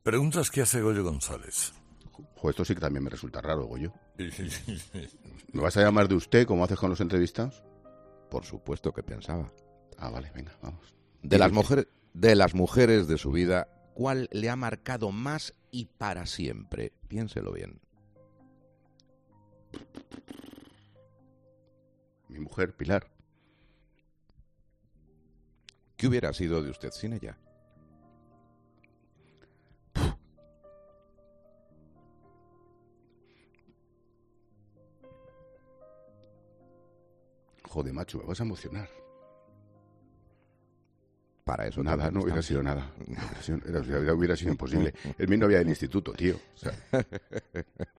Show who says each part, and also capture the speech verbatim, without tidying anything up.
Speaker 1: Preguntas que hace Goyo González.
Speaker 2: Jo, esto sí que también me resulta raro, Goyo. ¿Me vas a llamar de usted como haces con los entrevistados?
Speaker 3: Por supuesto que pensaba.
Speaker 2: Ah, vale, venga, vamos.
Speaker 3: De las, mujer, de las mujeres de su vida, ¿cuál le ha marcado más y para siempre? Piénselo bien.
Speaker 2: Mi mujer, Pilar.
Speaker 3: ¿Qué hubiera sido de usted sin ella?
Speaker 2: Joder, macho, me vas a emocionar.
Speaker 3: Para eso
Speaker 2: Nada,
Speaker 3: tenemos
Speaker 2: no hubiera
Speaker 3: tanto.
Speaker 2: sido nada. Hubiera sido, era- hubiera sido imposible. Es mi novia del instituto, tío. O sea,